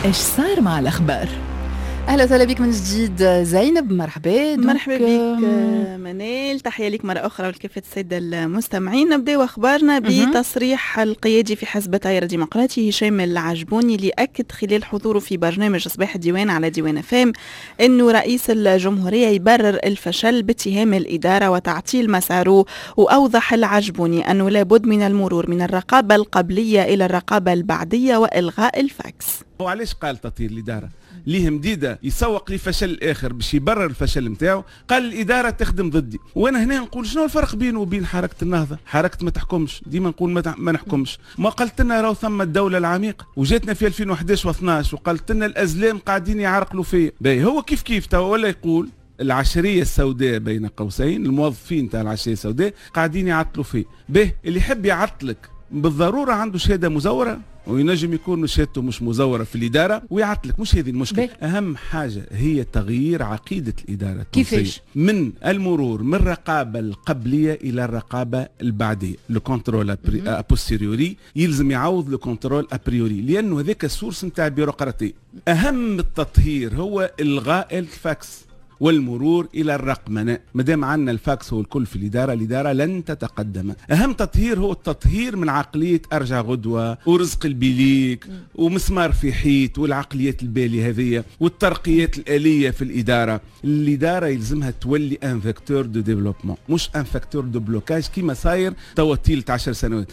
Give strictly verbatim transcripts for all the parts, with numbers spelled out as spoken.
ايش صار مع الاخبار؟ اهلا وسهلا بك من جديد زينب، مرحبا. مرحبا بك منال، تحية لك مرة أخرى ولكافة السادة المستمعين. نبدأ أخبارنا بتصريح القيادي في حزب التيار الديمقراطي هشام العجبوني اللي أكد خلال حضوره في برنامج صباح الديوان على ديوان فام أنه رئيس الجمهورية يبرر الفشل باتهام الإدارة وتعطيل مساره. وأوضح العجبوني أنه لابد من المرور من الرقابة القبلية إلى الرقابة البعدية وإلغاء الفاكس. هو علاش قال تطهير الإدارة؟ ليه مديدة يسوق لي فشل الآخر باش يبرر الفشل نتاعو. قال الإدارة تخدم ضدي، وأنا هنا نقول شنو الفرق بينه وبين حركة النهضة؟ حركة ما تحكمش، ديما نقول ما, ما نحكمش. ما قلت لنا راهو ثم الدولة العميقة، وجاتنا في ألفين وأحد عشر واثناش وقالت لنا الأزلام قاعدين يعرقلوا فيا. باهي هو كيف كيف توا ولا يقول العشرية السوداء بين قوسين، الموظفين تاع العشرية السوداء قاعدين يعطلوا فيه. باهي اللي يحب يعطلك بالضرورة عنده شهادة مزورة، وينجم يكون شهادته مش مزورة في الإدارة ويعطلك. مش هذه المشكلة. أهم حاجة هي تغيير عقيدة الإدارة التونسية. كيفاش؟ من المرور من الرقابة القبلية إلى الرقابة البعدية. لو كونترول أبوستيريوري يلزم يعوض لو كونترول أبريوري، لأنه هذاك السورس نتاع البيروقراطية. أهم التطهير هو إلغاء الفاكس والمرور إلى الرقمنة. مادام عندنا الفاكس هو الكل في الإدارة، الإدارة لن تتقدم. أهم تطهير هو التطهير من عقلية أرجع غدوة ورزق البليك ومسمار في حيط والعقليات البالية هذه والترقيات الآلية في الإدارة. الإدارة يلزمها تولي ان فاكتور دو ديفلوبمون، مش ان فاكتور دو بلوكاج كيما صاير توا طيلة عشر سنوات.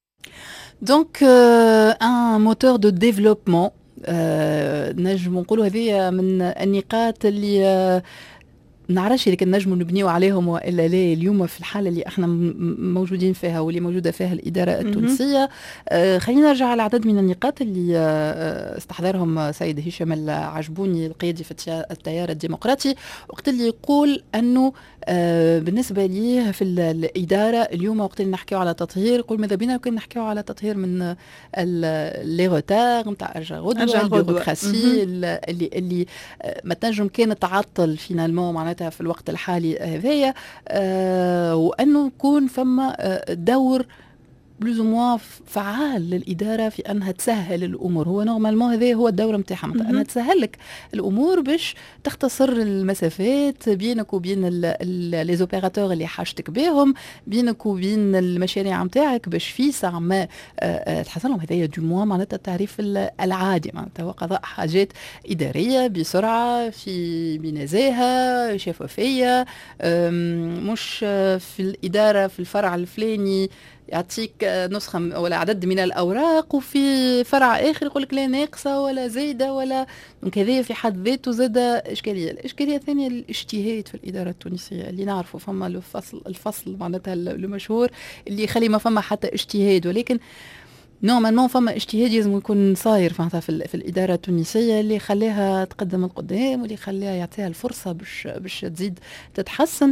دونك ان موتور دو ديفلوبمون. آه نجم نقولوا هذه من النقاط اللي آه نعرفش إذا كان نجموا نبنيو عليهم والا لا. اليوم في الحاله اللي احنا موجودين فيها واللي موجوده فيها الاداره التونسيه، آه خلينا نرجع على عدد من النقاط اللي آه استحضرهم سيد هشام العجبوني القيادي في التيار الديمقراطي، وقت اللي يقول انه آه بالنسبه ليه في الاداره اليوم وقت اللي نحكيو على تطهير، يقول ماذا بينا كنا نحكيو على تطهير من لي روتار نتاع ارجع غدوه، البيروقراسي اللي اللي آه ما تنجم كانت تعطل فينالمون معناتها في الوقت الحالي هذايا. آه وانه يكون فما آه دور بلوز موا فعال للإدارة في أنها تسهل الأمور. هو نورمالمون هذا هو الدور نتاعها، أنها تسهل لك الأمور باش تختصر المسافات بينك وبين لي زوبيراتور اللي حاجتك بهم، بينك وبين المشاريع نتاعك باش في ساعة ما تحصل لهم. هذايا دو موا معناتها التعريف العادي، معناتها هو قضاء حاجات إدارية بسرعة في بنزاهة شفافية، مش في الإدارة في الفرع الفلاني يعطيك نسخة ولا عدد من الأوراق وفي فرع آخر يقولك لا ناقصة ولا زايدة ولا. دونك هذه في حد ذاته زاد إشكالية. الإشكالية الثانية الاجتهاد في الإدارة التونسية اللي نعرفه فما الفصل الفصل معناتها المشهور اللي يخلي ما فما حتى اجتهاد، ولكن نورمالمون فما اجتهاد لازم يكون صاير في, في الإدارة التونسية اللي خليها تقدم القدام واللي خليها يعطيها الفرصة باش باش تزيد تتحسن.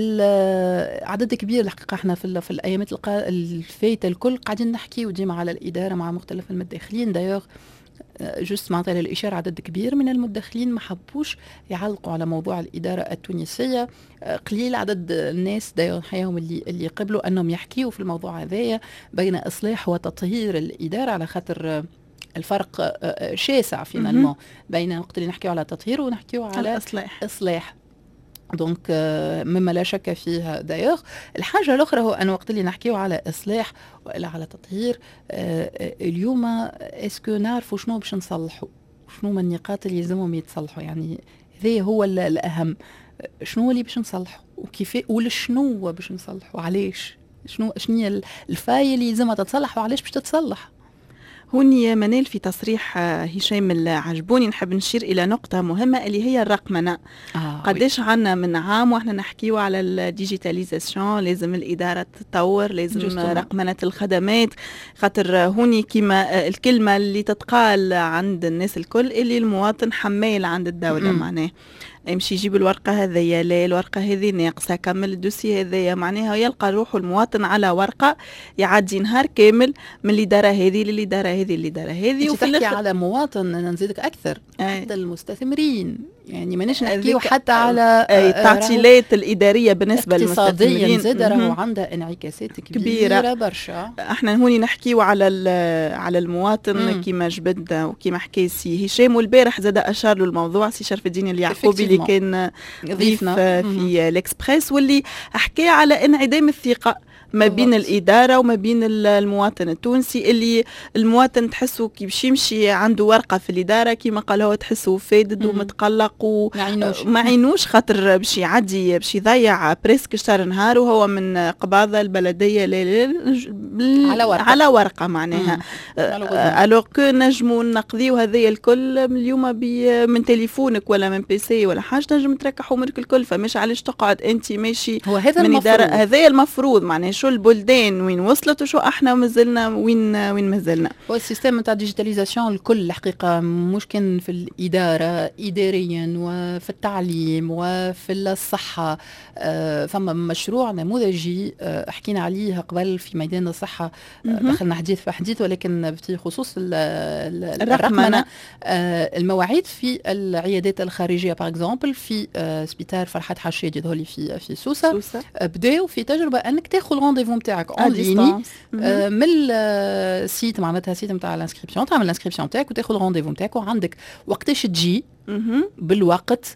عدد كبير الحقيقة احنا في, في الأيامات الفايتة الكل قاعدين نحكي وديما على الإدارة مع مختلف المداخلين. دايوغ جست معناتها للإشارة عدد كبير من المداخلين ما حبوش يعلقوا على موضوع الإدارة التونسية. قليل عدد الناس دايما حياهم اللي اللي قبلوا أنهم يحكيوا في الموضوع هذايا بين إصلاح وتطهير الإدارة، على خاطر الفرق شاسع فينا بين وقت اللي نحكيوا على تطهير ونحكيوا على إصلاح. إصلاح. دونك مما لا شك فيها. دايوغ الحاجة الأخرى هو أن وقت اللي نحكيو على إصلاح وإلا على تطهير، اليوم اسكو نعرفوا شنو باش نصلحوا، شنو من النقاط اللي يلزمهم يتصلحوا. يعني هذا هو الأهم، شنو اللي باش نصلحوا وكيف ولشنو باش نصلحوا وعلاش، شنو شنو الفاي اللي يلزمها تتصلح وعلاش باش تتصلح. هوني منال في تصريح هشام العجبوني نحب نشير إلى نقطة مهمة اللي هي الرقمنة. آه قديش عنا من عام وإحنا نحكيو على الديجيتاليزاسيون، لازم الإدارة تتطور، لازم جستم. رقمنة الخدمات، خاطر هوني كما الكلمة اللي تتقال عند الناس الكل اللي المواطن حمال عند الدولة. معناه يمشي يجيب الورقة هذيا، لا الورقة هذه ناقصة، كمل الدوسي هذيا، معناها يلقى روحه المواطن على ورقة يعدي نهار كامل من الإدارة هذه للإدارة هذه للإدارة هذه. وفي تحكي على مواطن، أنا نزيدك أكثر، حتى المستثمرين يعني مانيش نحكيو حتى على التعطيلات الاداريه بالنسبه للمستثمرين اقتصاديا زاد راهو عندها انعكاسات كبيره, كبيرة برشا. احنا هوني نحكيو على على المواطن كيما جبد وكيما حكى سي هشام، والبارح زاد اشار له الموضوع سي شرف الدين اليعقوبي اللي كان ضيف في الاكسبريس، واللي حكى على انعدام الثقه ما بين الإدارة وما بين المواطن التونسي، اللي المواطن تحسه كي باش يمشي عنده ورقة في الإدارة كيما قال هو تحسه فادد ومتقلق وما عينوش خاطر باش يعدي باش يضيع بريسك شهر نهار وهو من قباضة البلدية على ورقة على ورقة معناها. ألوغ كو نجمو نقضيو هذايا الكل اليوم من تليفونك ولا من بيسي ولا حاجة نجم تركح أمورك الكل، فمش علاش تقعد أنت ماشي هو هذا من المفروض. هذايا المفروض معناها شو البلدان وين وصلت وشو احنا مازلنا وين وين مازلنا. هو السيستم تاع ديجيتاليزاسيون الكل الحقيقه مش كان في الاداره اداريا وفي التعليم وفي الصحه. آه فما مشروع نموذجي آه حكينا عليه قبل في ميدان الصحه، آه دخلنا حديث في حديث ولكن في خصوص الرقمنه. آه المواعيد في العيادات الخارجيه باغ اكزومبل في آه سبيطار فرحات حشادي ذولي في في سوسه, سوسة. آه بداوا في تجربه انك تاخذ رونديفو نتاعك اون ليني من السيت معناتها سيت نتاع الانسكريبسيون، تعمل الانسكريبسيون نتاعك وتاخذ رونديفو نتاعك وعندك وقتاش تجي بالوقت.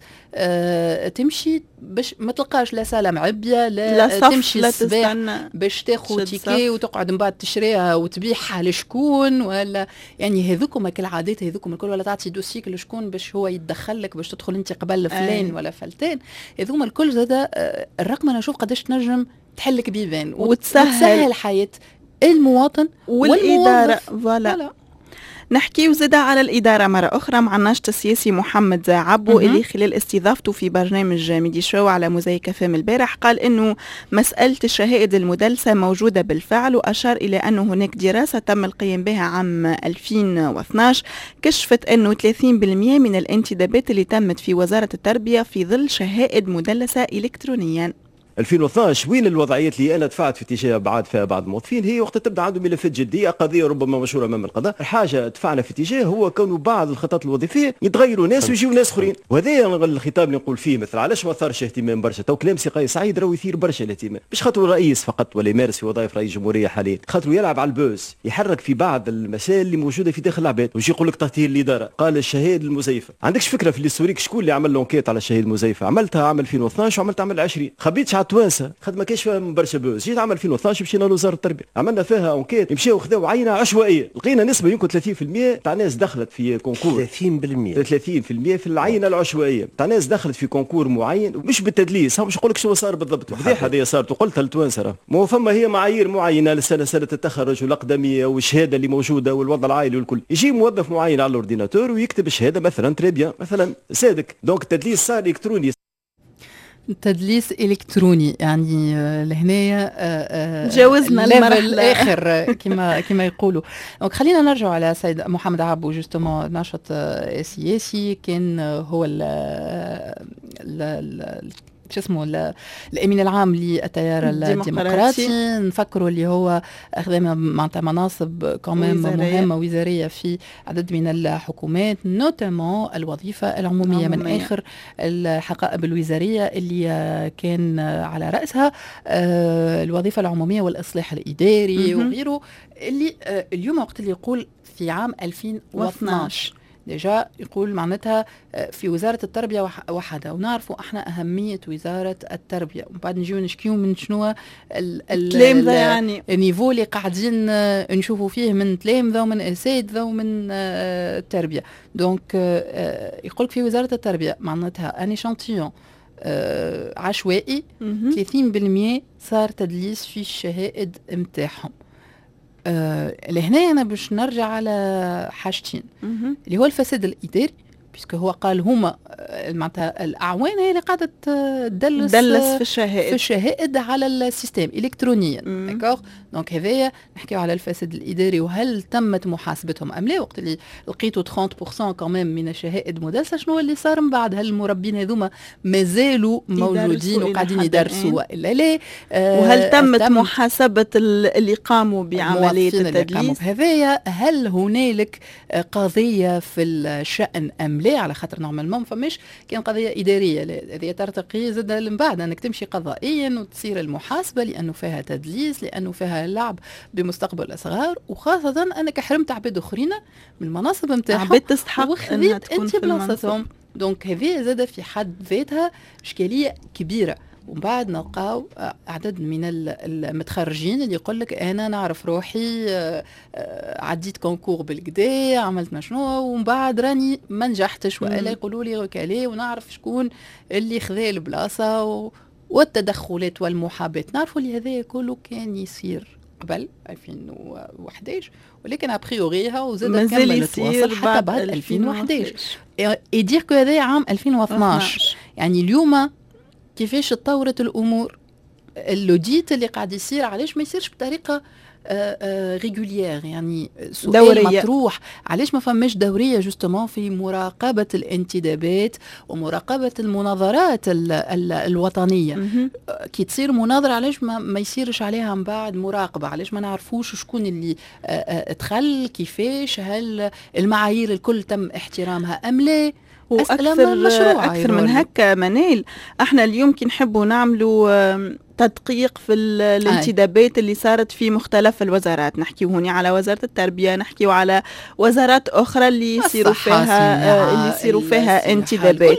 آه تمشي باش ما تلقاش لا ساله معبيه لا, لا تمشي الصباح باش تاخذ تيكي وتقعد من بعد تشريها وتبيعها لشكون ولا يعني هذوكم كالعادات هذوكم الكل، ولا تعطي دوسيك لشكون باش هو يتدخل لك باش تدخل انت قبل فلان أي. ولا فلتان. هذوما الكل زاد آه الرقم انا نشوف قداش تنجم تحلك بيبان وتسهل, وتسهل حياة المواطن والإدارة. فوالا نحكي وزدا على الإدارة مرة أخرى مع الناشط السياسي محمد عبو اللي خلال استضافته في برنامج ميدي شو على موزايك فام البارح قال إنه مسألة الشهائد المدلسة موجودة بالفعل، وأشار إلى أنه هناك دراسة تم القيام بها عام ألفين واثناش كشفت أنه ثلاثين بالمئة من الانتدابات اللي تمت في وزارة التربية في ظل شهائد مدلسة إلكترونيا. ألفين واثناش وين الوضعيات اللي انا دفعت في اتجاه ابعاد فيها بعض الموظفين؟ هي وقت تبدا عنده ملفات جديه قضيه ربما مشهوره امام القضاء، الحاجه دفعنا في اتجاه هو كونه بعض الخطط الوظيفيه يتغيروا ناس ويجيو ناس اخرين، وهذا الخطاب اللي نقول فيه مثلا علاش ما ثارش اهتمام برشا؟ تو كلام سي قيس سعيد راهو يثير برشا الاهتمام، مش خاطر الرئيس فقط ولا يمارس في وظائف رئيس جمهوريه حاليا، خاطر يلعب على البوز، يحرك في بعض المسائل اللي موجوده في داخل العباد، ويجي يقول لك تطهير الاداره، قال الشهائد المزيفه، عندكش فكره في الهستوريك شكون اللي عمل لونكيت على الشهائد المزيفه؟ عملتها عام ألفين واثناش وعملت عام عشرين، خبيتش على التوانسه ما كاينش فيها برشا بوز، جيت عام ألفين واثناش مشينا لوزاره التربيه عملنا فيها انكيت، مشاو خذاو عينه عشوائيه لقينا نسبه يمكن ثلاثين بالمئة تاع ناس دخلت في كونكور ثلاثين بالمئة ثلاثين بالمئة في العينه العشوائيه تاع ناس دخلت في كونكور معين، مش بالتدليس، هم مش نقول لك شو صار بالضبط، فضيحه هذه صارت وقلتها للتوانسه، مو فما هي معايير معينه لسنه سنه التخرج والاقدميه والشهاده اللي موجوده والوضع العائلي والكل، يجي موظف معين على الاورديناتور ويكتب الشهاده مثلا تري بيان مثلا صادق، دونك التدليس صار الكتروني، تدليس الكتروني يعني لهنايا تجاوزنا المرحله الاخر كما كما يقولوا. دونك خلينا نرجع على سيد محمد عبو جوستومون ناشط سياسي كان هو ال ال شو اسمه الامين العام للتيار الديمقراطي، نفكروا اللي هو اخذ معناتها مناصب كمان مهمه وزاريه في عدد من الحكومات، نوتامون الوظيفه العموميه من اخر الحقائب الوزاريه اللي كان على راسها الوظيفه العموميه والاصلاح الاداري وغيره، اللي اليوم وقت اللي يقول في عام ألفين واثناش ديجا يقول معناتها في وزارة التربية وحدها، ونعرفوا احنا أهمية وزارة التربية، وبعد نجيو نشكيو من شنو الكلام ذا يعني النيفو اللي قاعدين نشوفوا فيه من تلامذة ومن أساتذة ومن التربية. دونك يقولك في وزارة التربية معناتها أني شانتيون عشوائي ثلاثين بالمئة صار تدليس في الشهائد متاعهم. آه لهنا أنا باش نرجع على حاجتين اللي هو الفساد الإداري، بيسكو هو قال هما معناتها الأعوان هي اللي قاعدة تدلس دلس في الشهائد في الشهائد على السيستم إلكترونيا. داكوغ دونك هذايا نحكيو على الفساد الإداري وهل تمت محاسبتهم أم لا. وقت اللي لقيتوا ثلاثين بالمئة كمان من الشهائد مدلسة، شنو اللي صار من بعد؟ هل المربين هذوما مازالوا موجودين وقاعدين يدرسوا وإلا لا؟ آه وهل تمت, تمت محاسبة اللي قاموا بعملية التدليس هذايا؟ هل هنالك قضية في الشأن أم لا، على خاطر نورمالمون ما فماش كان قضيه اداريه، لا هذه ترتقي زاد من بعد انك تمشي قضائيا وتصير المحاسبه لانه فيها تدليس، لانه فيها لعب بمستقبل الاصغار، وخاصه انك حرمت عباد اخرين من المناصب نتاعهم، عباد تستحق وخذيت انت بلاصتهم. دونك هذه زاد في حد ذاتها اشكاليه كبيره. ومن بعد نلقاو عدد من المتخرجين اللي يقول لك انا نعرف روحي عديت كونكور بالكدا، عملت مشنو، ومن بعد راني ما نجحتش، والا يقولوا لي وكالي، ونعرف شكون اللي خذا البلاصه و... والتدخلات والمحابات. نعرفوا اللي هذا كله كان يصير قبل ألفين وإحداش، ولكن ابريوري ها وزاد كمل يتواصل حتى بعد ألفين وإحداش. يدير كو هذا عام ألفين واثناش. يعني اليوم كيفاش تطورت الامور، اللوديت اللي قاعد يصير علاش ما يصيرش بطريقه ريغوليير، يعني سؤال دورية. مطروح علاش ما فماش دوريه جوستومون في مراقبه الانتدابات ومراقبه المناظرات ال ال الوطنيه. م- كي تصير مناظره علاش ما, ما يصيرش عليها من بعد مراقبه، علاش ما نعرفوش شكون اللي ادخل، كيفاش، هل المعايير الكل تم احترامها ام لا. وأكثر أكثر من هكا منال، احنا اليوم كي نحبوا نعملوا تدقيق في الانتدابات اللي صارت في مختلف الوزارات، نحكيو هوني على وزارة التربية، نحكيو على وزارات أخرى اللي يصيروا فيها اللي يصيروا فيها انتدابات،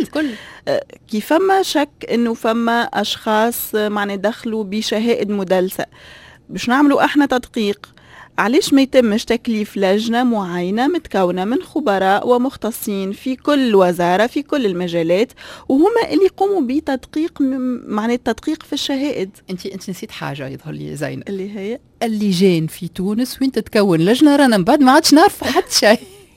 كي فما شك إنه فما أشخاص معنى دخلوا بشهائد مدلسة، باش نعملوا احنا تدقيق. علاش ما يتمش تكليف لجنة معينة متكونة من خبراء ومختصين في كل وزارة في كل المجالات، وهما اللي يقوموا بتدقيق معنى التدقيق في الشهائد. انت انت نسيت حاجة يظهر لي زين، اللي هي اللجان في تونس وين تتكون لجنة، رانا من بعد ما عادش نعرف حد شيء.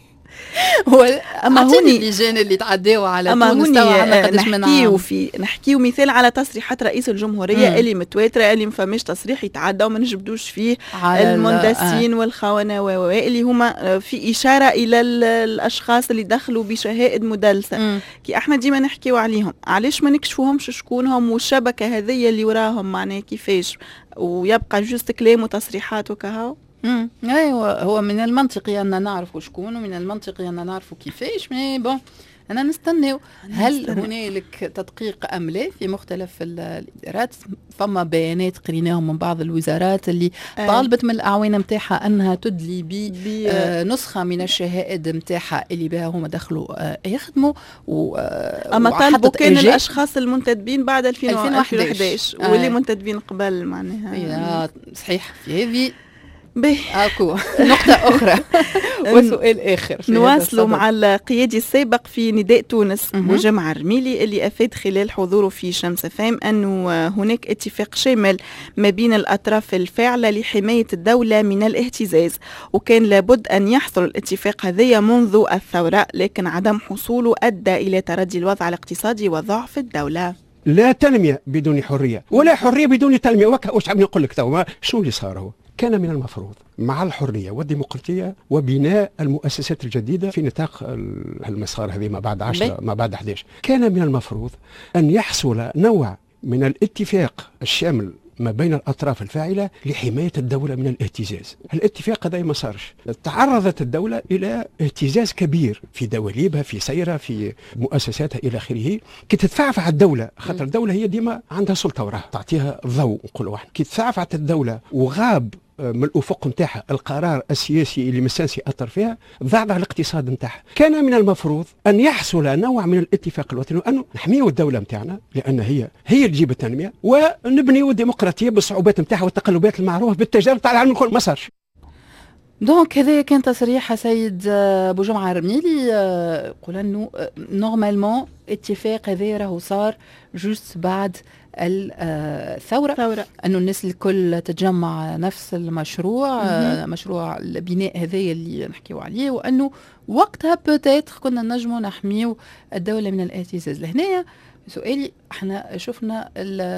هو اما هوني اللجان اللي تعداوا على تونس نحكيو في نحكيو مثال على تصريحات رئيس الجمهوريه مم. اللي متواتره، اللي ما فماش تصريح يتعدى وما نجبدوش فيه المندسين آه. والخونه اللي هما في اشاره الى الاشخاص اللي دخلوا بشهائد مدلسه. مم. كي احنا ديما نحكيو عليهم، علاش ما نكشفوهمش شكونهم والشبكه هذه اللي وراهم معناها كيفاش، ويبقى جوست كلام وتصريحات وكهو. امم ايوه، هو من المنطقي ان نعرفوا شكون، ومن المنطقي ان نعرفوا كيفاش، مي بون انا نستناو هل هنالك تدقيق ام لا في مختلف الادارات. فما بيانات قريناهم من بعض الوزارات اللي أي. طالبت من الاعوان نتاعها انها تدلي بنسخه من الشهائد نتاعها اللي بها هما دخلوا آه يخدموا و آه اما طالبوا كان الاشخاص المنتدبين بعد ألفين وإحداش آه. واللي منتدبين قبل معناها صحيح. في هذه اكو نقطة أخرى وسؤال آخر نواصلوا مع القيادي السابق في نداء تونس بوجمع الرميلي اللي أفاد خلال حضوره في شمس فام أنه هناك اتفاق شامل ما بين الأطراف الفاعلة لحماية الدولة من الاهتزاز، وكان لابد أن يحصل الاتفاق هذا منذ الثورة، لكن عدم حصوله أدى إلى تردي الوضع الاقتصادي وضعف الدولة. لا تنمية بدون حرية ولا حرية بدون تنمية. وش عم نقول لك تو شو اللي صار؟ هو كان من المفروض مع الحرية والديمقراطية وبناء المؤسسات الجديدة في نطاق المسار هذه ما بعد عشرة ما بعد أحد عشر، كان من المفروض أن يحصل نوع من الاتفاق الشامل ما بين الأطراف الفاعلة لحماية الدولة من الاهتزاز. الاتفاق هذا ما صارش، تعرضت الدولة إلى اهتزاز كبير في دواليبها، في سيرها، في مؤسساتها إلى آخره. كي تتفعفع الدولة، خاطر الدولة هي ديما عندها سلطة وراها تعطيها الضوء، نقولوا احنا كي تتفعفعت الدولة وغاب من الأفق نتاعها القرار السياسي اللي مسانسي أثر فيها، ضعضع الاقتصاد نتاعها. كان من المفروض أن يحصل نوع من الاتفاق الوطني أنه نحميو الدولة نتاعنا، لأن هي هي اللي تجيب التنمية، ونبنيو الديمقراطية بالصعوبات نتاعها والتقلبات المعروفة بالتجارب تاع العالم الكل. ما صارش. دونك هذا كان تصريح سيد بوجمع الرميلي، يقول انه نورمالمون اتفاق هذا راهو صار جوست بعد الثورة، ثورة. أنه الناس الكل تتجمع نفس المشروع، م- مشروع البناء هذا اللي نحكيو عليه، وأنه وقتها بوتيتر كنا نجمو نحميو الدولة من الاهتزاز. لهنايا سؤالي، احنا شفنا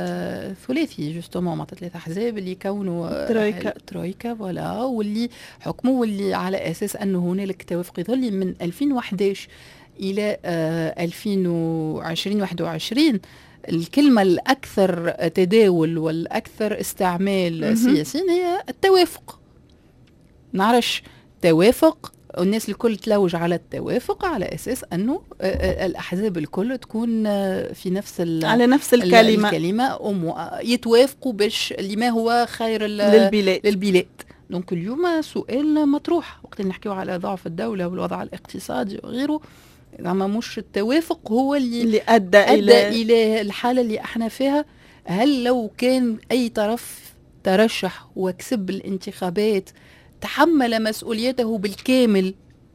الثلاثي جوستومون مع ثلاثة أحزاب اللي كونوا ترويكا ترويكا ولا واللي حكموا، واللي على أساس أنه هنالك توافق يظل من ألفين وإحداش إلى ألفين وعشرين واحد وعشرين. الكلمة الأكثر تداول والأكثر استعمال سياسيا هي التوافق. نعرش توافق والناس الكل تلوج على التوافق على اساس انه الاحزاب الكل تكون في نفس على نفس الكلمه الكلمه يتوافقوا باش لما هو خير للبلاد للبلاد. دونك اليوم سؤال مطروح وقت نحكيو على ضعف الدوله والوضع الاقتصادي وغيره، زعما مش التوافق هو اللي, اللي ادى, أدى الى الى الحاله اللي احنا فيها. هل لو كان اي طرف ترشح وكسب الانتخابات تحمل مسؤوليته بالكامل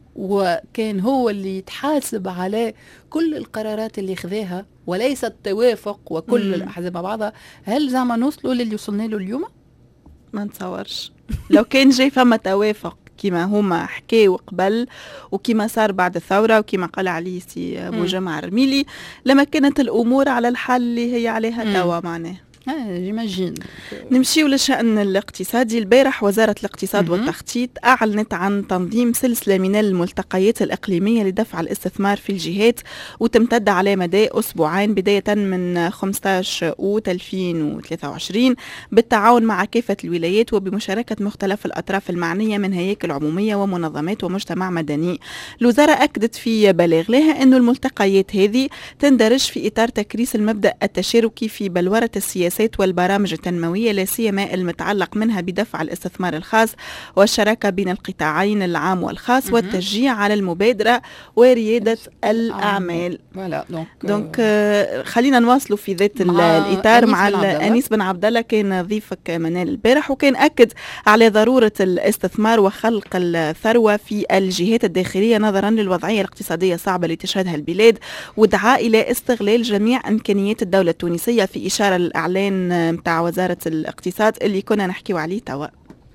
وكان هو اللي يتحاسب على كل القرارات اللي خذاها وليس التوافق وكل مم. الأحزاب مع بعضها، هل زعما نوصلوا للي وصلنا له اليوم؟ ما نتصورش. لو كان جاي فما توافق كما هما حكاوا قبل وكما صار بعد الثورة وكما قال علي سي أبو جمع الرميلي لما كانت الأمور على الحال اللي هي عليها توا معناه. اه جيماجين. نمشيو للشأن الاقتصادي. البارح وزارة الاقتصاد والتخطيط أعلنت عن تنظيم سلسلة من الملتقيات الإقليمية لدفع الاستثمار في الجهات وتمتد على مدى أسبوعين بداية من خمسة عشر أوت ألفين وثلاثة وعشرين بالتعاون مع كافة الولايات وبمشاركة مختلف الأطراف المعنية من هياكل عمومية ومنظمات ومجتمع مدني. الوزارة أكدت في بلاغ لها أن الملتقيات هذه تندرج في إطار تكريس المبدأ التشاركي في بلورة السياسة والبرامج التنموية لا سيما المتعلق منها بدفع الاستثمار الخاص والشراكة بين القطاعين العام والخاص م- والتشجيع على المبادرة وريادة الأعمال. دونك خلينا نواصلوا في ذات الإطار مع أنيس بن عبد الله. كان ضيفك منال البارح وكان أكد على ضرورة الاستثمار وخلق الثروة في الجهات الداخلية نظرا للوضعية الاقتصادية الصعبة اللي تشهدها البلاد ودعا إلى استغلال جميع إمكانيات الدولة التونسية في إشارة الإعلان متاع وزارة الاقتصاد اللي كنا نحكيو عليه توا.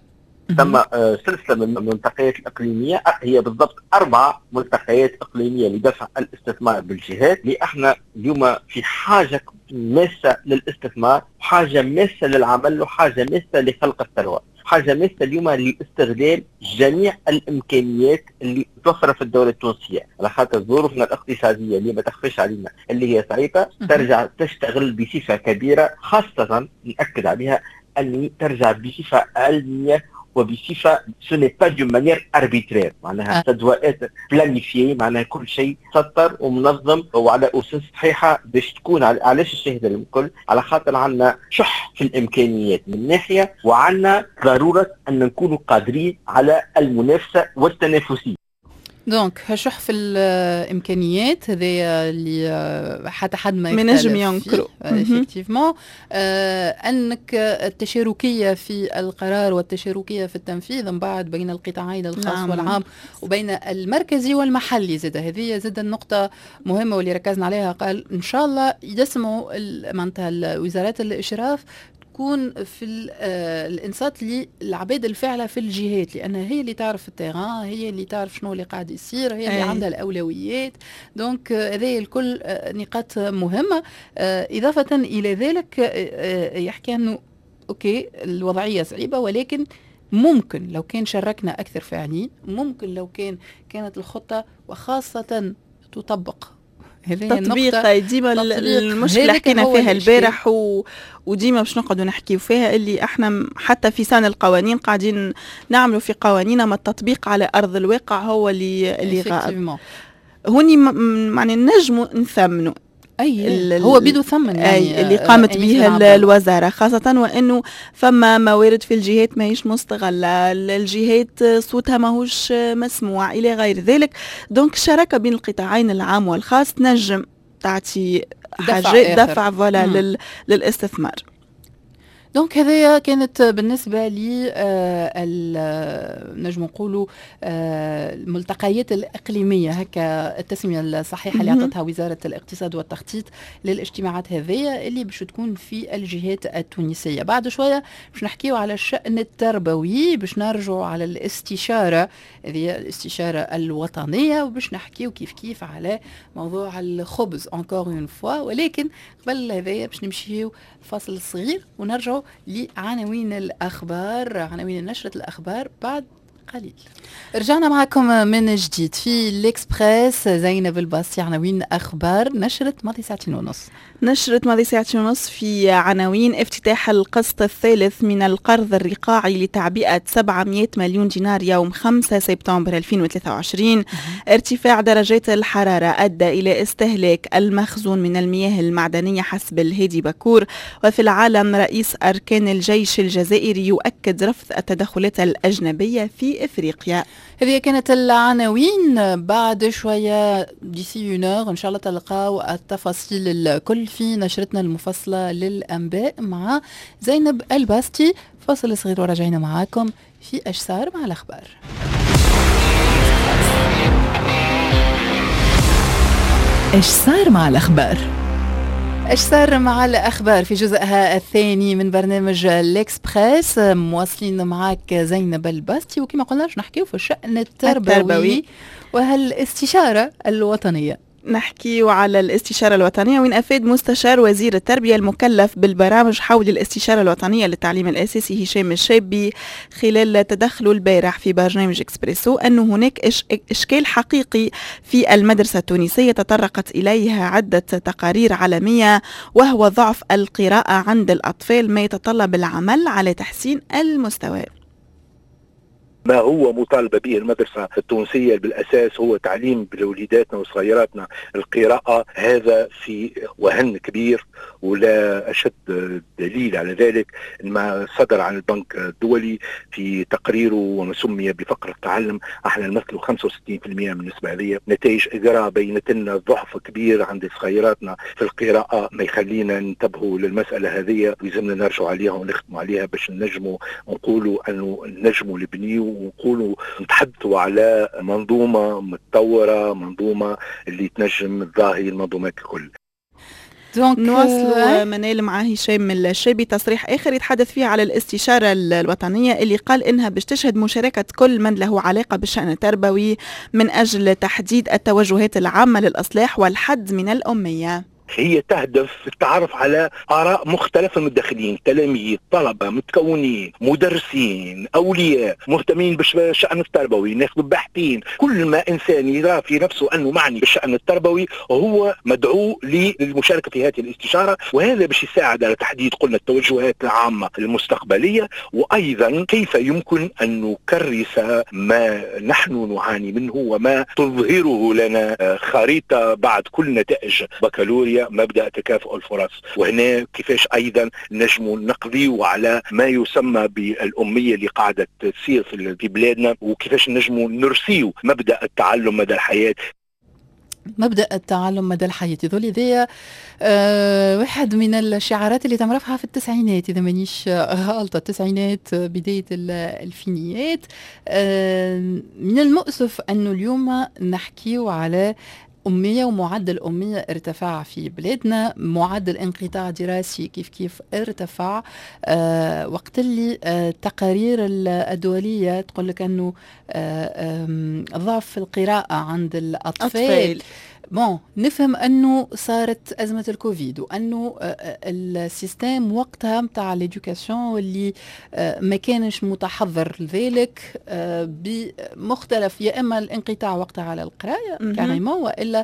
ثم سلسلة من الملتقيات الإقليمية، هي بالضبط أربع ملتقيات إقليمية لدفع الاستثمار بالجهات، اللي احنا اليوم في حاجة ماسة للاستثمار، حاجة ماسة للعمل وحاجة ماسة لخلق الثروة، حاجة ماسة اليوم لاستغلال جميع الإمكانيات اللي توفر في الدولة التونسية، على خاطر ظروفنا الاقتصادية اللي ما تخفيش علينا اللي هي صعيبة ترجع تشتغل بصفة كبيرة، خاصة نأكد عليها أن ترجع بصفة علمية وبصفة سوني با دو مانيير اربيترير، معناها تدوات بلانيفيي، معناها كل شيء سطر ومنظم وعلى اسس صحيحه باش تكون. علاش الشاهد الكل؟ على خاطر عندنا شح في الامكانيات من ناحيه وعندنا ضروره ان نكونوا قادرين على المنافسه والتنافسيه. دونك هشح في الامكانيات هذه اللي حتى حد ما ينجم ينكروا افكتيفمون آه انك التشاركيه في القرار والتشاركيه في التنفيذ من بعد بين القطاعين الخاص نعم. والعام وبين المركزي والمحلي. زاد هذه زاد النقطه مهمه واللي ركزنا عليها. قال ان شاء الله يدسموا معناتها وزارات الاشراف تكون في الانصات للعباد الفاعله في الجهات، لانها هي اللي تعرف التيران، هي اللي تعرف شنو اللي قاعد يصير، هي اللي عندها الاولويات. دونك هذه الكل نقاط مهمه. اضافه الى ذلك يحكي انه اوكي الوضعيه صعيبه، ولكن ممكن لو كان شاركنا اكثر فاعلين، ممكن لو كان كانت الخطه وخاصه تطبق. تطبيق ديما المشكله حكينا فيها البارح و... وديما باش نقعدوا نحكيو فيها اللي احنا حتى في سن القوانين قاعدين نعملوا في قوانيننا، ما التطبيق على ارض الواقع هو اللي اللي غائب. هوني معني نجموا نثمنوا أي هو بيدو ثمن يعني أي اللي قامت به الوزارة، خاصة وأنه فما موارد في الجهات ماهيش مستغلة، الجهات صوتها ماهوش مسموع إلى غير ذلك. دونك الشراكة بين القطاعين العام والخاص نجم تعطي حاجات دفع فوالا لل... للاستثمار. دونك هذه كانت بالنسبة لي آه نجم نقولوا آه الملتقيات الإقليمية، هكا التسمية الصحيحة اللي أعطتها وزارة الاقتصاد والتخطيط للاجتماعات هذه اللي باش تكون في الجهات التونسية. بعد شوية باش نحكيو على الشأن التربوي، باش نرجعوا على الاستشارة، هذه الاستشارة الوطنية، وباش نحكيو كيف كيف على موضوع الخبز encore une fois. ولكن قبل هذا باش نمشيو فاصل صغير ونرجعوا لعناوين الأخبار، عناوين نشرة الأخبار بعد قليل. رجعنا معكم من جديد في الإكسبريس. زينب الباستي، عناوين أخبار نشرت ماضي ساعتين ونص. نشرت ماضي ساعتين ونص في عناوين: افتتاح القسط الثالث من القرض الرقاعي لتعبئة سبعمائة مليون دينار يوم خمسة سبتمبر ألفين وثلاثة وعشرين. ارتفاع درجات الحرارة أدى إلى استهلاك المخزون من المياه المعدنية حسب الهادي بكور. وفي العالم، رئيس أركان الجيش الجزائري يؤكد رفض التدخلات الأجنبية في إفريقيا. هذه كانت العناوين. بعد شوية ديسي يونور إن شاء الله تلقاو التفاصيل الكل في نشرتنا المفصلة للأنباء مع زينب الباستي. فاصل صغير ورجعنا معاكم في إيش صار مع الأخبار. إيش صار مع الأخبار؟ إيش صار مع الأخبار في جزءها الثاني من برنامج الإكسبريس. مواصلين معك زينب الباستي، وكما قلنا باش نحكيو في الشأن التربوي, التربوي. وهالاستشارة الوطنية. نحكي على الاستشارة الوطنية، وين أفاد مستشار وزير التربية المكلف بالبرامج حول الاستشارة الوطنية للتعليم الأساسي هشام الشابي خلال تدخله البارح في برنامج إكسبريسو أنه هناك إش إشكال حقيقي في المدرسة التونسية تطرقت إليها عدة تقارير عالمية، وهو ضعف القراءة عند الأطفال، ما يتطلب العمل على تحسين المستوى. ما هو مطالبة به المدرسة التونسية بالأساس هو تعليم لوليداتنا وصغيراتنا القراءة. هذا في وهن كبير، ولا أشد دليل على ذلك ما صدر عن البنك الدولي في تقريره وما سمي بفقر التعلم. احنا نمثلوا خمسة وستين بالمئة من النسبة هذه. نتائج إجراء بينت لنا ضعف كبير عند صغيراتنا في القراءة، ما يخلينا ننتبهوا للمسألة هذه ويلزمنا نرجعوا عليها ونختموا عليها باش نجموا نقولوا أنه نجموا نبنيوا ونقولوا نتحدثوا على منظومة متطورة، منظومة اللي تنجم تضاهي المنظومات الكل. دونك نواصلوا منال مع هشام الشابي تصريح آخر يتحدث فيه على الاستشارة الوطنية اللي قال إنها باش تشهد مشاركة كل من له علاقة بالشأن التربوي من أجل تحديد التوجهات العامة للإصلاح والحد من الأمية. هي تهدف في التعرف على آراء مختلفة من الداخلين، تلاميذ، طلبة، متكونين، مدرسين، أولياء، مهتمين بالشأن التربوي، ناس باحثين. كل ما إنسان يرى في نفسه أنه معني بالشأن التربوي هو مدعو للمشاركة في هذه الاستشارة، وهذا باش يساعد على تحديد قلنا التوجهات العامة المستقبلية، وأيضا كيف يمكن أن نكرس ما نحن نعاني منه وما تظهره لنا خريطة بعد كل نتائج بكالوريا مبدأ تكافؤ الفرص. وهنا كيفاش أيضا نجموا نقضي على ما يسمى بالأمية اللي قاعدة تصير في بلادنا، وكيفاش نجموا نرسيو مبدأ التعلم مدى الحياة. مبدأ التعلم مدى الحياة ذولي ذي أه واحد من الشعارات اللي تم رفعها في التسعينات إذا مانيش غلطة، التسعينات بداية الألفينيات. أه من المؤسف أنه اليوم نحكيو على أمية ومعدل أمية ارتفع في بلادنا، معدل انقطاع دراسي كيف كيف ارتفع. آه وقت اللي آه التقارير الدولية تقول لك أنه آه ضعف القراءة عند الأطفال أطفال. بون نفهم أنه صارت أزمة الكوفيد وأنه السيستم وقتها متاع الإدوكاسيون واللي ما كانش متحضر لذلك بمختلف، يا إما الانقطاع وقتها على القراية كاريمون، وإلا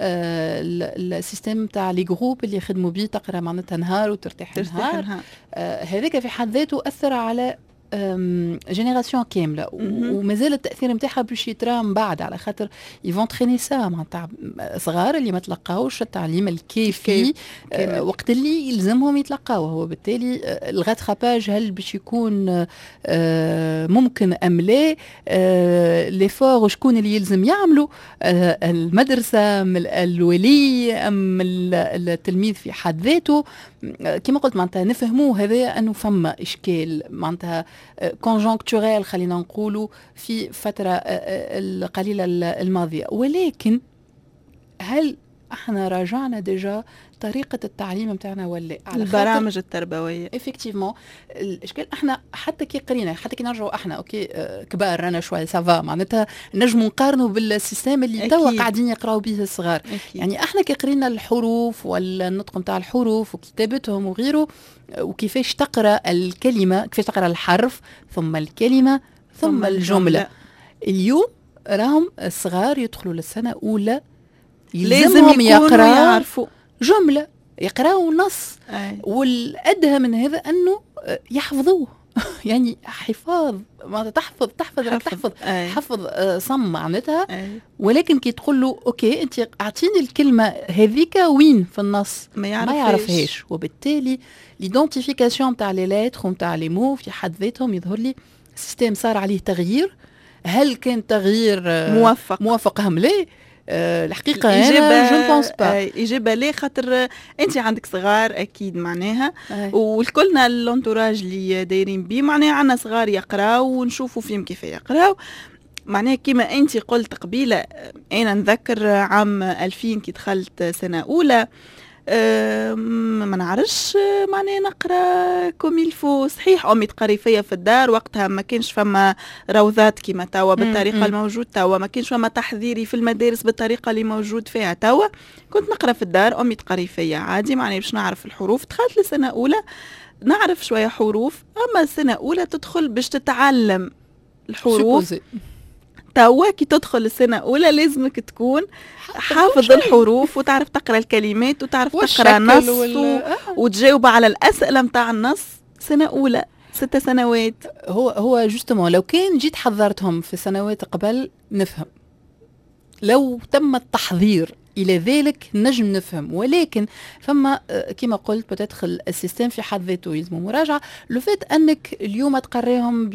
السيستم متاع لي جروب اللي يخدموا بيه تقرأ معناتها نهار وترتاح نهار. هذاك في حد ذاته أثر على جينيراسيون كامله، ومازال التاثير نتاعها باش يترى من بعد، على خاطر يفون تريني سا معناتها صغار اللي ما تلقاوش التعليم الكافي آه وقت اللي يلزمهم يتلقاوه. هو بالتالي الغاتراباج هل باش يكون آه ممكن ام لا؟ آه ليفور شكون اللي يلزم يعملوا؟ آه المدرسه، من الولي ام التلميذ في حد ذاته؟ كما قلت معناتها نفهموه هذا انه فما اشكال معناتها كونجونكتوريل خلينا نقولوا في فتره القليله الماضيه، ولكن هل احنا راجعنا ديجا طريقه التعليم نتاعنا ولا البرامج التربويه؟ افكتيفمون الاشكال احنا حتى كي قرينا، حتى كي نرجعوا احنا اوكي كبار رانا شويه سافا معناتها نجموا نقارنوا بالسيستم اللي توا قاعدين يقراوا به الصغار. أكيد. يعني احنا كي قرينا الحروف والنطق نتاع الحروف وكتابتهم وغيره، وكيفاش تقرا الكلمه، كيفاش تقرا الحرف ثم الكلمه ثم الجملة. اليوم راهم الصغار يدخلوا للسنة أولى لازم يقراوا يعرفوا جملة، يقراوا نص. أي. والأدهى من هذا أنه يحفظوه يعني حفاظ، ما تحفظ تحفظ حفظ تحفظ أي. حفظ صم معناتها. ولكن كي تقول له اوكي انت اعطيني الكلمه هذيك وين في النص ما يعرفهاش, ما يعرفهاش. وبالتالي ليدونتيفيكاسيون نتاع لي ليتر ونتاع لي مو في حد ذاتهم يظهر لي السيستم صار عليه تغيير. هل كان تغيير موفق موفق هم لا؟ أه الحقيقه انا جو بونس با. اجابه لا، خاطر انت عندك صغار اكيد معناها والكلنا الانتوراج اللي دايرين بيه معناها عندنا صغار يقراو ونشوفوا فيهم كيف يقراو. معناها كما انت قلت قبيله، انا نذكر عام ألفين كي دخلت سنه اولى أه ما نعرفش معناها نقرا كوميل فو. صحيح امي تقري فيا في الدار، وقتها ما كانش فما روضات كيما توا بالطريقه الموجود توا، ما كانش فما تحضيري في المدارس بالطريقه اللي موجود فيها توا. كنت نقرا في الدار، امي تقري فيا عادي معناها باش نعرف الحروف. دخلت لسنه اولى نعرف شويه حروف، اما سنه اولى تدخل باش تتعلم الحروف. توا كي تدخل السنة أولى لازمك تكون حافظ الحروف وتعرف تقرأ الكلمات وتعرف تقرأ نص وال... و... وتجاوب على الأسئلة متاع النص. سنة أولى ستة سنوات. هو هو جوستمون لو كان جيت حضرتهم في سنوات قبل نفهم، لو تم التحضير إلى ذلك نجم نفهم. ولكن فما كما قلت بتدخل السيستم في حد ذاته يلزم مراجعة. لو فات أنك اليوم تقريهم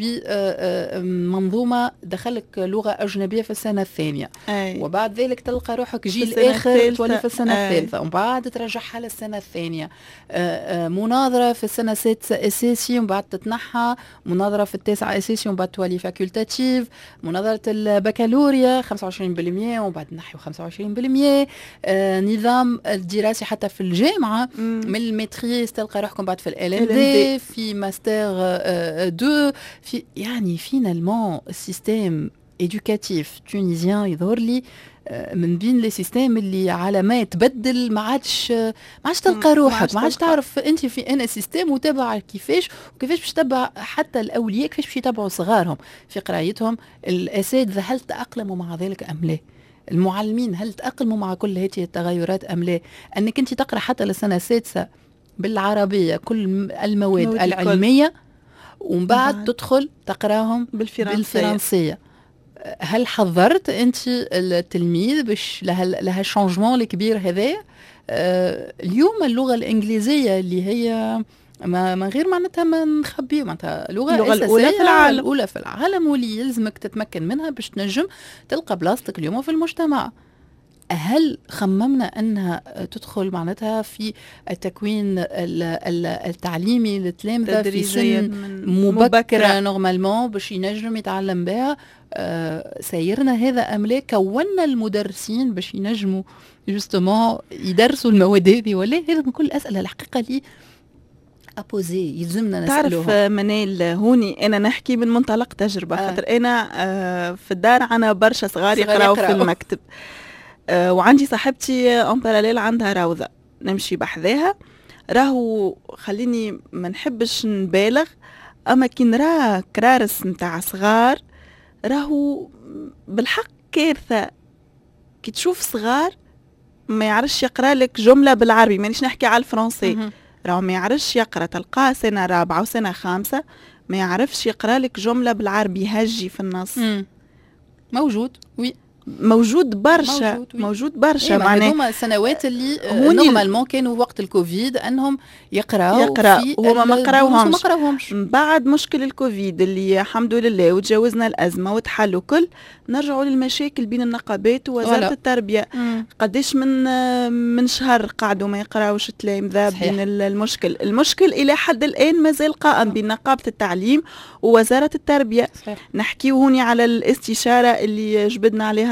بمنظومة دخلك لغة أجنبية في السنة الثانية، أي. وبعد ذلك تلقى روحك جيل آخر تولي في السنة أي. الثالثة، ومن بعد ترجعها للسنة الثانية. مناظرة في السنة السادسة أساسي ومن بعد تتنحى، مناظرة في التاسعة أساسي ومن بعد تولي فاكولتاتيف، مناظرة البكالوريا خمسة وعشرين بالمئة ومن بعد نحو خمسة وعشرين بالمئة. آه نظام الدراسي حتى في الجامعة مم. من الماتريس تلقى روحكم بعد في ال إل إم دي، في ماستر آه دو، في يعني فينالمون السيستم إدوكاتيف تونيزيان يظهر لي آه من بين لي سيستم اللي على ما يتبدل ما عادش ما عادش تلقى روحك، ما عادش تعرف انت في انا سيستم وتابع كيفاش وكيفاش باش تتبع حتى الاولياء كيفاش باش يتبعوا صغارهم في قرايتهم. الاساتذه هل تاقلموا مع ذلك ام لا؟ المعلمين هل تأقلموا مع كل هذه التغيرات أم لا؟ أنك أنت تقرأ حتى لسنة سادسة بالعربية كل المواد العلمية ومن بعد تدخل تقراهم بالفرنسية. بالفرنسية. هل حضرت أنت التلميذ باش لها لها شانجمون الكبير هذا؟ آه اليوم اللغة الإنجليزية اللي هي ما ما غير معناتها ما نخبيه معناتها لغه اللغه الاولى في العالم الاولى في العالم واللي يلزمك تتمكن منها باش تنجم تلقى بلاصتك اليوم في المجتمع. هل خممنا انها تدخل معناتها في التكوين التعليمي للتلامذه في سن مبكره نورمالمون باش ينجم يتعلم بها؟ آه سيرنا هذا ام لا؟ كونا المدرسين باش ينجموا جوستومون يدرسوا المواد هذه ولا؟ هذه من كل الاسئله الحقيقه لي أبوزي يلزمنا نسألوها. تعرف منال هوني أنا نحكي من منطلق تجربة آه. خاطر أنا آه في الدار عنا برشا صغار يقراوا في المكتب آه وعندي صاحبتي أون باراليل عندها روضة نمشي بحذاها. راهو خليني ما نحبش نبالغ، أما كي نرى كرارس متاع صغار راهو بالحق كارثة. كي تشوف صغار ما يعرفش يقرأ لك جملة بالعربي، مانيش نحكي على الفرنسي، راهو ما يعرفش يقرأ، تلقاه سنة رابعة وسنة خامسة ما يعرفش يقرأ لك جملة بالعربي هجي في النص. مم. موجود وي موجود برشا موجود, موجود برشا. إيه معناها هما السنوات اللي نورمالمون كانوا وقت الكوفيد انهم يقراوا يقرا وهما ما قراوهمش. ما قراوهمش بعد مشكل الكوفيد اللي الحمد لله وتجاوزنا الازمه وتحل وكل، نرجعوا للمشاكل بين النقابات ووزاره ولا. التربيه. مم. قديش من من شهر قعدوا ما يقراوش التلامذه بين المشكل المشكل الى حد الان مازال قائم بين نقابه التعليم ووزاره التربيه. صحيح. نحكيو هوني على الاستشاره اللي جبدنا عليها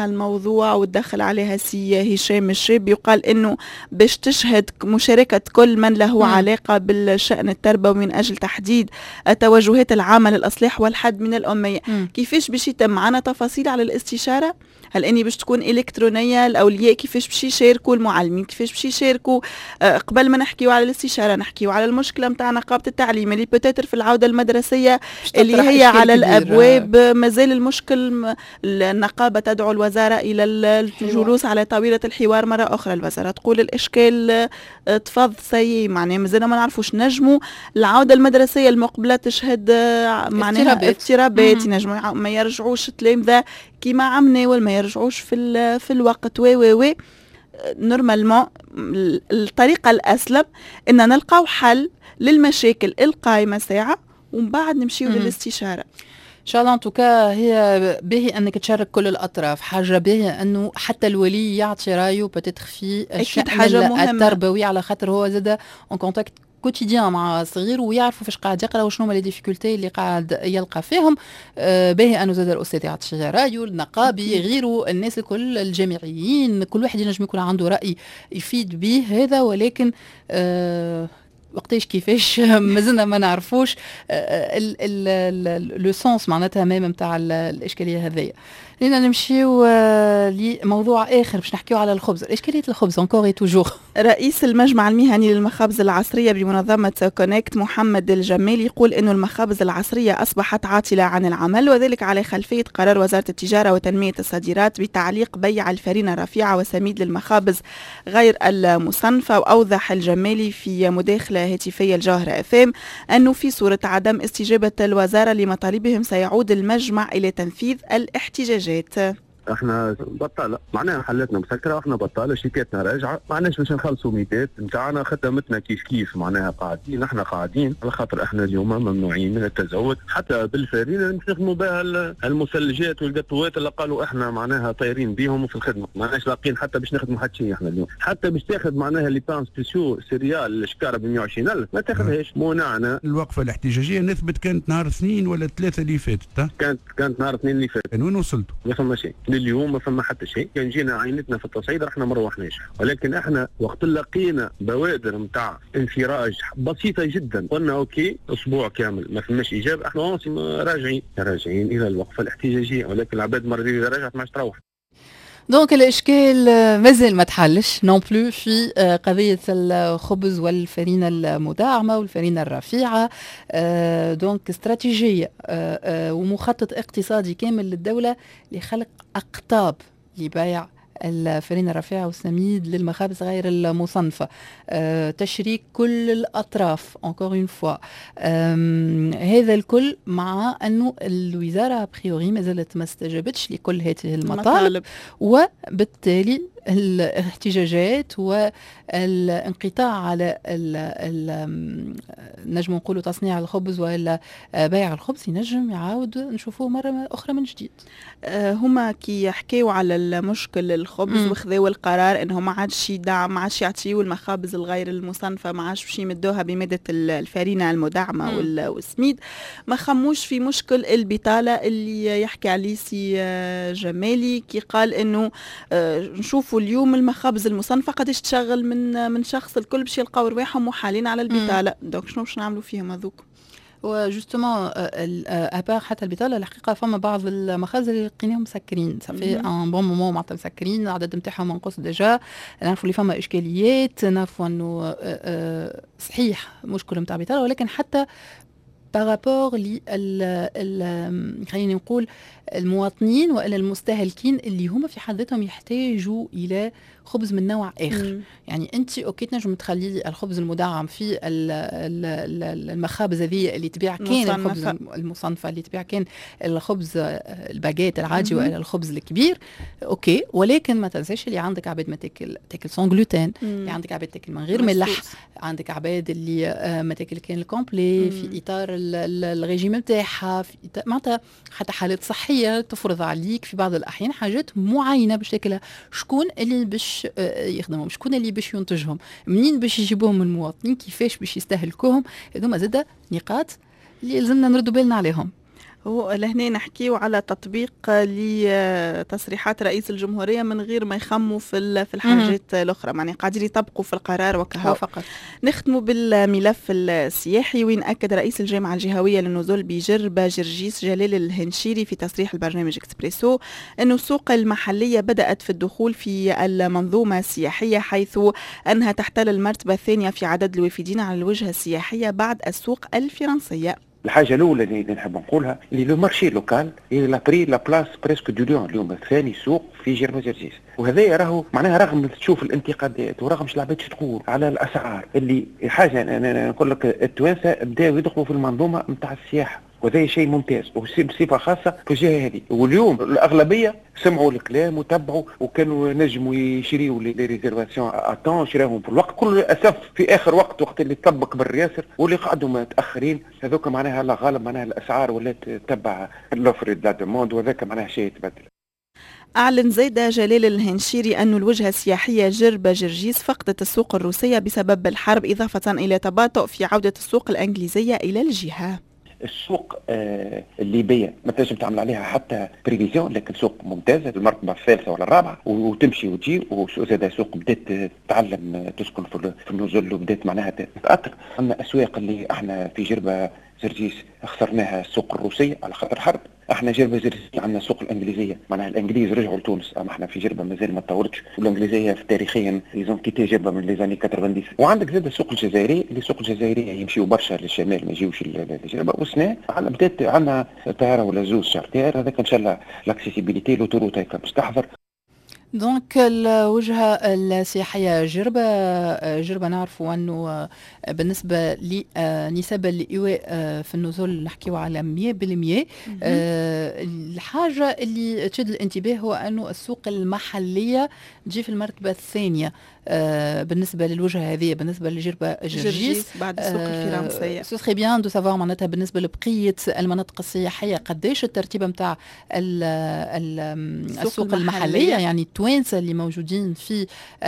الموضوع وتدخل عليها سي هشام الشاب، يقال انه باش تشهد مشاركه كل من له م. علاقه بالشان التربوي من اجل تحديد التوجهات العامه للاصلاح والحد من الاميه. م. كيفاش باش يتم؟ معنا تفاصيل على الاستشاره؟ هل اني باش تكون الكترونيه؟ الاولياء كيفاش باش يشاركوا؟ المعلمين كيفاش باش يشاركوا؟ أه قبل ما نحكيو على الاستشاره نحكيو على المشكله نتاع نقابه التعليم اللي بوتيتر في العوده المدرسيه اللي هي على الابواب. مازال المشكل النقابه تدعو الوزاره الى الجلوس على طاوله الحوار مره اخرى. الوزاره تقول الاشكال تفض سي، معناها مازلنا ما نعرفوش نجموا العوده المدرسيه المقبله تشهد معناها اضطرابات، ينجموا ما يرجعوش التلامذه كيما عمنا ولا ما يرجعوش في في الوقت و و و نورمالمون الطريقه الاسلم ان نلقاو حل للمشاكل القائمه ساعه ومن بعد نمشيو للاستشاره. ان شاء الله. ان توكا هي باهي انك تشارك كل الاطراف، حاجه باهي انه حتى الولي يعطي رايه بتتخ في الشأن التربوي، على خاطر هو زاد اون كونتاكت كوتيديان مع صغير ويعرفوا فاش قاعد يقرا وشنو هما لي ديفيكولتي اللي قاعد يلقى فيهم. آه باهي انه زاد الاستاذ يعطي رايه، النقابي غيره، الناس الكل، الجامعيين، كل واحد ينجم يكون عنده راي يفيد به هذا، ولكن آه وقتاش كيفاش مازلنا ما نعرفوش لو سونس معناتها مام نتاع الاشكاليه هذيا. لينا نمشيو لموضوع اخر باش نحكيو على الخبز، اشكاليه الخبز انكور اي توجور. رئيس المجمع المهني للمخابز العصريه بمنظمه كونكت محمد الجمال يقول انه المخابز العصريه اصبحت عاطله عن العمل، وذلك على خلفيه قرار وزاره التجاره وتنميه الصادرات بتعليق بيع الفرينه الرفيعه وسميد للمخابز غير المصنفه. واوضح الجمالي في مداخله هاتفيه الجوهره افام انه في صوره عدم استجابه الوزاره لمطالبهم سيعود المجمع الى تنفيذ الاحتجاجات. احنا بطاله معناها حلتنا مسكره، احنا بطاله شيكاتنا راجعه، معناش باش نخلصوا ميتات نتاعنا، خدمتنا كيف كيف معناها قاعدين، احنا قاعدين على خاطر احنا اليوم ممنوعين من التزود حتى بالفرينه نستخدموا بها المثلجات والقطوات اللي قالوا احنا معناها طايرين بيهم في الخدمه، معناش لاقين حتى باش نخدموا حتى شيء احنا اليوم، حتى باش تاخذ معناها لي بان سبيسيو سيريال الشكاره ب مئة وعشرين ألف ما تاخذهاش. منعنا. الوقفه الاحتجاجيه نثبت كانت نهار اثنين ولا ثلاثه اللي فاتت؟ كانت كانت نهار اثنين اللي فات. كان وين وصلتوا؟ ما فما شيء. اليوم ما فما حتى شيء، كان جينا عينتنا في التصعيد احنا ما روحناش، ولكن احنا وقت لقينا بوادر نتاع انفراج بسيطه جدا قلنا اوكي اسبوع كامل ما فماش اجابه، احنا راجعين راجعين الى الوقفه الاحتجاجيه، ولكن العباد مرة اذا رجعت ما تروح. دونك الاشكال مازال ما تحلش نون بلو في قضيه الخبز والفرينه المدعمه والفرينه الرفيعه. دونك استراتيجيه ومخطط اقتصادي كامل للدوله لخلق اقطاب لبيع الفرينه الرفيعه والسميد للمخابز غير المصنفه. أه تشريك كل الاطراف انكور اون فوا. هذا الكل مع انه الوزاره بريوري ما زالت ما استجابتش لكل هذه المطالب، وبالتالي الاحتجاجات والانقطاع على نجم نقولوا تصنيع الخبز ولا بيع الخبز ينجم يعاود نشوفوه مره اخرى من جديد. أه هما كي يحكيوا على المشكل الخبز وخذوا القرار انه ما عادش يدعم ما عادش يعطيوا المخابز الغير المصنفه، ما عادش باش يمدوها بماده الفرينه المدعمه والسميد، ما خموش في مشكل البطاله اللي يحكي عليه سي جمالي كي قال انه أه نشوفوا اليوم المخابز المصنفه قداش تشغل من من شخص، الكل باش يلقاو رواحهم محالين على البطاله. دونك شنو باش نعملوا فيهم هذوك؟ وجوستومون ابار حتى البطاله الحقيقه فما بعض المخازن اللي لقيناهم مسكرين صافي ان بون مومون معناتها مسكرين، العدد نتاعهم منقوص ديجا، نعرفوا اللي فما اشكاليات، نعرفوا انه صحيح مشكل نتاع البطاله، ولكن حتى بارابور لل خلينا نقول المواطنين والا المستهلكين اللي هما في حد ذاتهم يحتاجوا الى خبز من نوع اخر. مم. يعني انت اوكي تنجم تخلي الخبز المدعم في المخابز هذه اللي تبيع كان الخبز المصنفه اللي تبيع كان الخبز الباجيت العادي والا الخبز الكبير اوكي، ولكن ما تنساش اللي عندك عباد ما تاكل تاكل سون جلوتين، اللي عندك عباد تاكل من غير ملح، عندك عباد اللي ما تاكل كان الكومبلي في اطار الريجيم نتاعها، معناتها حتى حالات صحيه تفرض عليك في بعض الاحيان حاجات معينه باش تاكلها. شكون اللي باش يخدمهم؟ شكون اللي باش ينتجهم؟ منين باش يجيبوهم المواطنين؟ كيفاش باش يستهلكوهم؟ هذوما زاده نقاط اللي لازمنا نردوا بالنا عليهم. ولهنا نحكيو على تطبيق لتصريحات رئيس الجمهورية من غير ما يخموا في في الحاجات الأخرى، يعني قاعدين يطبقوا في القرار وكهو فقط. نختموا بالملف السياحي، وين أكد رئيس الجامعة الجهوية للنزول بجربة جرجيس جلال الهنشيري في تصريح البرنامج إكسبريسو أن السوق المحلية بدأت في الدخول في المنظومة السياحية، حيث أنها تحتل المرتبة الثانية في عدد الوافدين على الوجهة السياحية بعد السوق الفرنسية. الحاجه الاولى اللي نحب نقولها اللي لو مارشي لوكال لا بري لا بلاس بريسك دو ليون اليوم ثاني سوق في جربة جرجيس، وهذا راهو معناها رغم تشوف الانتقادات ورغم مش لعبتش تقول على الاسعار اللي حاجه انا نقول لك التوانسه بداوا يدخلوا في المنظومه نتاع السياحه، وهذا شيء ممتاز بصفه خاصه في الجهه هذه. واليوم الاغلبيه سمعوا الكلام وتبعوا وكانوا نجموا يشريوا لي ريزيرفاسيون اتون شراهم في الوقت، كل اسف في اخر وقت وقت اللي طبق بالرياسر واللي قعدوا متاخرين هذوك معناها لا غالب معناها الاسعار ولا تتبع الاوفر لا دوموند، وذاك معناها شيء يتبدل. أعلن زيد جلال الهنشيري أن الوجهة السياحية جربة جرجيس فقدت السوق الروسية بسبب الحرب، إضافة إلى تباطؤ في عودة السوق الإنجليزية إلى الجهة. السوق آه الليبيه ما تنجم تعمل عليها حتى بريفيزيون، لكن سوق ممتازه المرتبه الثالثه ولا الرابعه وتمشي وتجي، وزاد سوق بدات تتعلم تسكن في النزل وبدات معناها تتاثر. عندنا اسواق اللي احنا في جربه جرجيس خسرناها السوق الروسيه على خاطر حرب، احنا جربه جرجيس عندنا السوق الانجليزيه معناها الانجليز رجعوا لتونس، اما احنا في جربه مازال ما تطورتش، والانجليزيه في تاريخيا يزون كيتي جربه من لي زاني تسعين. وعندك زاد السوق الجزائري اللي السوق الجزائريه يمشيوا برشا للشمال ما يجيوش لجربه، وسنا بدات عندنا طياره ولا زوز شارتير، هذاك ان شاء الله لاكسيسيبيليتي لوتوروت هيك باش تحضر. دونك الوجهة السياحية جربة جربة نعرفوا أنه بالنسبة لنسب الإيواء في النزول نحكيو على مية بالمية. الحاجة اللي تشد الانتباه هو أنه السوق المحلية تجي في المرتبة الثانية بالنسبة للوجهة هذه، بالنسبة لجربة جرجيس بعد السوق الفرنسية. سو تري بيان دو سافوار معناتها بالنسبة لبقية المناطق السياحية قديش الترتيبة متاع السوق المحلية، يعني التوانسة اللي موجودين في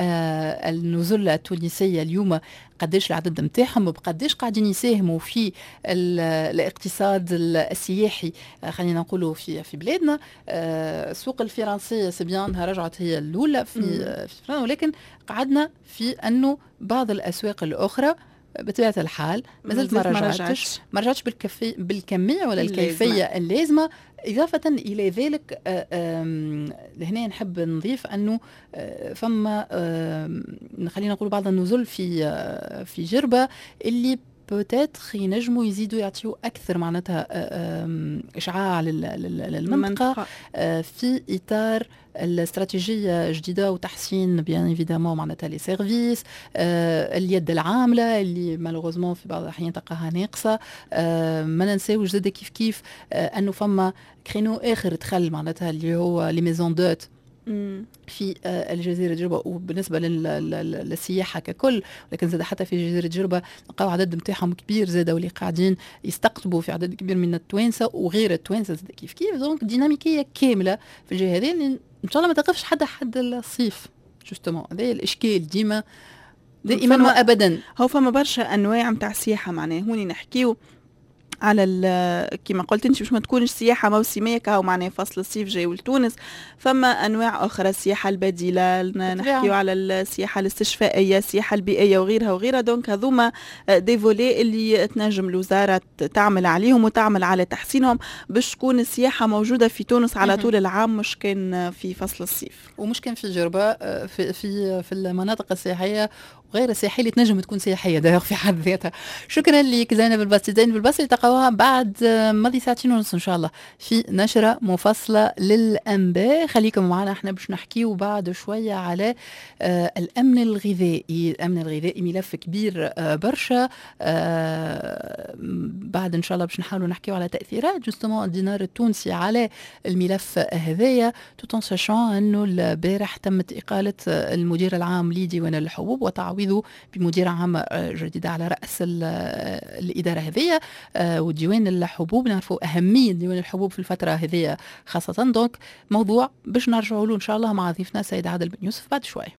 النزلة التونسية اليوم قديش العدد متاعهم وبقديش قاعدين يساهموا في الاقتصاد السياحي خلينا نقولوا في في بلادنا. السوق الفرنسية سبيانها رجعت هي الأولى في في فرنسا، ولكن قعدنا في أنه بعض الأسواق الأخرى بطبيعة الحال ما زلت ما رجعتش ما رجعتش بالكفي بالكمية ولا الكيفية اللازمة. إضافة إلى ذلك هنا نحب نضيف أنه فما خلينا نقول بعض النزول في في جربة اللي بوتيتر ينجموا يزيدوا يعطيوا أكثر معناتها إشعاع للمنطقة في إطار الاستراتيجية جديدة وتحسين بيان ايفيدامون معناتها لي سيرفيس، اليد العاملة اللي مالوغوزمون في بعض الأحيان تلقاها ناقصة. ما ننساوش زاد كيف كيف أنه فما كرينو آخر دخل معناتها اللي هو لي ميزون دوت في الجزيرة جربة وبالنسبة للسياحة ككل، لكن زاد حتى في جزيرة جربة نلقاو عدد متاعهم كبير زاد واللي قاعدين يستقطبوا في عدد كبير من التوانسة وغير التوانسة زاد كيف كيف. دونك ديناميكية كاملة في الجهة هذه اللي إن شاء الله ما تقفش حد حد الصيف جوستومون. هذا الإشكال ديما دائما وأبدا. هو فما برشا أنواع متاع السياحة معناه هوني نحكيو على كما قلت انت باش ما تكونش سياحه موسميه كهو معناه فصل الصيف جاي لتونس، فما انواع اخرى السياحه البديله، نحكيو على السياحه الاستشفائيه، السياحه البيئيه وغيرها وغيرها. دونك هذوما دي فولي اللي تنجم الوزاره تعمل عليهم وتعمل على تحسينهم باش تكون السياحه موجوده في تونس على طول العام، مش كان في فصل الصيف ومش كان في جربه في في في المناطق السياحيه وغير السياحيه اللي تنجم تكون سياحيه داير في حد ذاتها. شكرا لك زينب الباسي. زينب الباسي تلقاوها بعد ماضي ساعتين ونص ان شاء الله في نشره مفصله للانباء. خليكم معنا احنا باش نحكيو بعد شويه على آه الامن الغذائي. الامن الغذائي ملف كبير آه برشا. آه بعد ان شاء الله باش نحاولوا نحكيو على تاثيرات جوستومون الدينار التونسي على الملف هذايا، توتون ساشون انه البارح تمت اقاله المدير العام لديوان الحبوب وتعويض بمدير عام جديد على رأس الإدارة هذه. وديوان الحبوب نعرفوا أهمية ديوان الحبوب في الفترة هذه خاصة. دونك موضوع باش نرجعوا له إن شاء الله مع ضيفنا سيد عادل بن يوسف بعد شوي.